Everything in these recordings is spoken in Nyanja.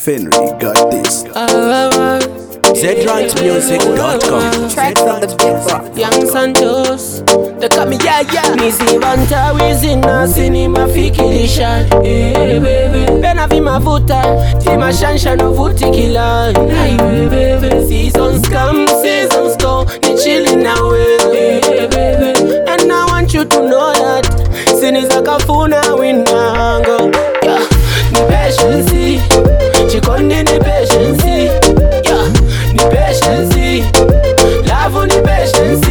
Fenry got this. ZRantMusic.com. Track from the big box. Young Santos, they call me yeah. Nizi banta wizi na sinima fikirisha. Baby, pena vimavuta, tima shansha no vuti kila. Baby, seasons come, seasons go, ni chilling away. Baby, and I want you to know that siniza kafuna winango. Yeah, ni patience, chikondi ni patience. Yeah, ni patience, love ni patience.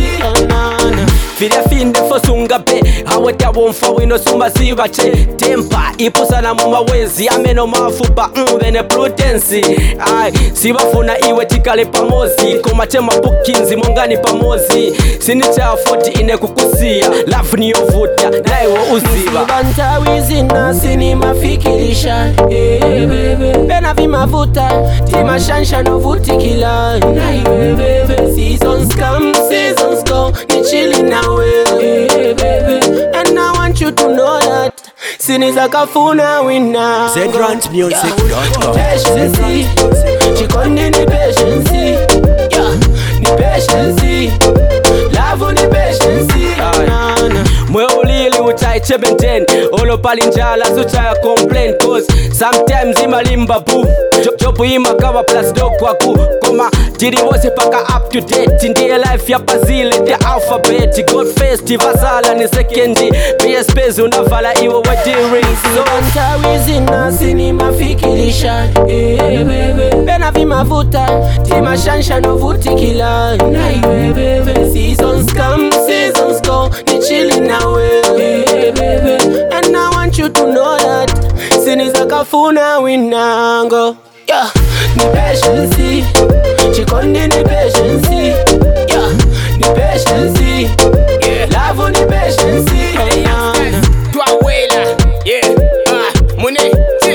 Vile finde fosunga pe haweta wonfa wino sumba sivache tempa ipusana mu mawezi ameno mafupa bene prudence ai sibafuna iwe tikale pamozi komachema bukinzi mongani pamozi sinicha 40 ine kukusia love ni yovuta naiwo uziba banta wizi na sinima fikirisha baby pena vimavuta tima shansha no vuti kila baby seasons come seasons go ni chilling now. Baby, and I want you to know that siniza kafuna wina. ZRantMusic.com. Patience, chikondi ni patience. Yeah, ni patience. Love ni patience. Mwe ulili utai chebenten olo palinjala sucha complain cause sometimes imalimba boo jobu ima kawa plus dog waku koma jiri wose paka up to date ndiye life ya pazile the alphabet god first vasala ni second BSPs unavala iwe wadiri so antawizi na sinima fikirisha baby pena vimavuta tima shansha no vuti kila baby seasons come seasons go ni chilling now baby and I want you to know that siniza kafuna winango. Yeah, ni patience, chikondi ni patience. Yeah, ni patience. Yeah, love ni patience. Tuawela, yeah, mune,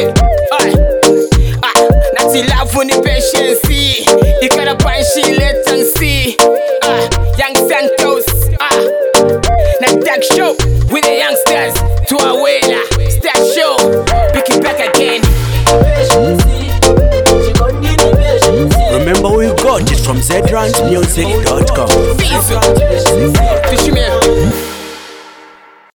nati love ni patience. Ikara panshi let and see. Young Santos, na tag show with the youngsters. Tuawela, star show, pick it back again. Remember we got it from ZRantMusic.com. Fish me.